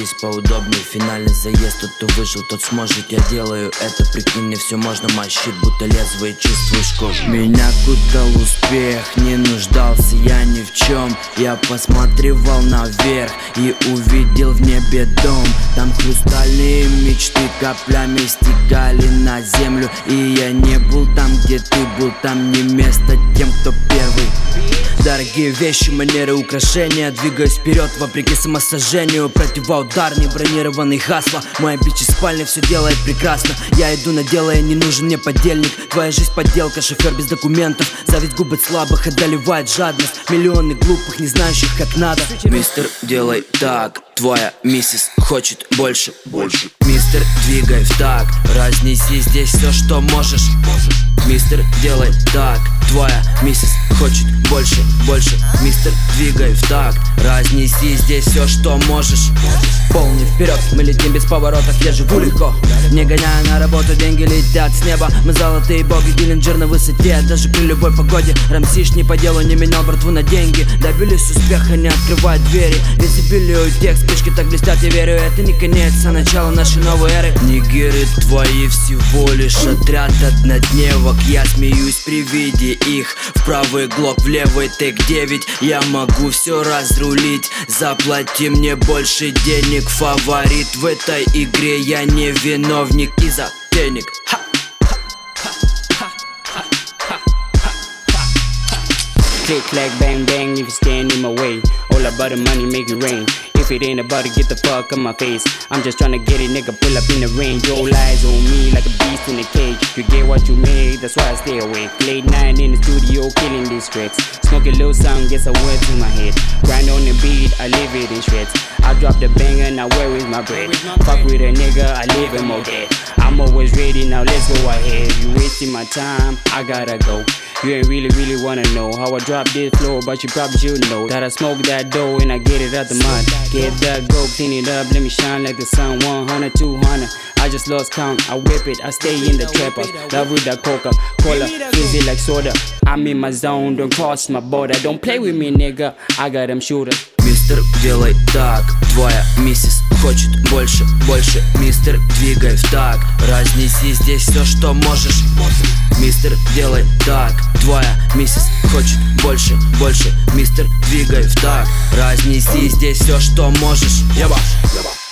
Садись поудобнее, финальный заезд. Тот, кто выжил, тот сможет. Я делаю это, прикинь, мне все можно. Мой щит, будто лезвие, чувствуешь кожу. Меня кутал успех, не нуждался я ни в чем. Я посматривал наверх и увидел в небе дом. Там хрустальные мечты каплями стекали на землю. И я не был там, где ты был. Там не место тем, кто первый. Дорогие вещи, манеры, украшения. Двигаюсь вперед вопреки самосожжению. Противоударный бронированный хасла. Моя бичи в спальне все делает прекрасно. Я иду на дело, и не нужен мне подельник. Твоя жизнь подделка, шофер без документов. Зависть губит слабых, одолевает жадность. Миллионы глупых, не знающих как надо. Мистер, делай так. Твоя миссис хочет больше. Мистер, двигай в такт. Разнеси здесь все, что можешь. Мистер, делай так. Твоя миссис хочет больше. Мистер, двигай в такт. Разнеси здесь все, что можешь. Полный вперед, мы летим без поворотов. Я живу легко, не гоняя на работу. Деньги летят с неба, мы золотые боги. Диллинджер на высоте, даже при любой погоде. Рамсиш не по делу, не менял братву на деньги. Добились успеха, не открывают двери. Визибилию тех, спички так блестят, я верю. Это не конец, а начало нашей новой эры. Нигеры твои всего лишь отряд однодневок. Я смеюсь при виде их. В правый глок, в левый тейк 9. Я могу все разрулить. Заплати мне больше денег. Фаворит в этой игре, я не виновник из-за денег. Click, clack, bang, bang, if you stand in my way. All about the money, make it rain. If it ain't about it, get the fuck on my face. I'm just tryna get it, nigga, pull up in the rain. Your lies on me like a beast in a cage. You get what you made, that's why I stay awake. Late night in the studio, killing these tracks. Smoke a little sound, gets a word to my head. Grind on the beat, I leave it in shreds. I drop the banger, now where is my bread? Fuck with a nigga, I leave him all dead. I'm always ready, now let's go ahead. You wasting my time, I gotta go. You ain't really wanna know how I drop this flow, but you probably should know that I smoke that dough and I get it out the mud. Get that go, clean it up, let me shine like the sun. 100, 200, I just lost count. I whip it, I stay in the trap house. Love with that Coca-Cola, fizzy like soda. I'm in my zone, don't cross my border. Don't play with me, nigga, I got them shooters. Мистер, делай так. Твоя миссис хочет больше. Мистер, двигай в такт. Разнеси здесь все, что можешь. Мистер, делай так. Твоя миссис хочет больше. Мистер, двигай в такт. Разнеси здесь все, что можешь. Яба.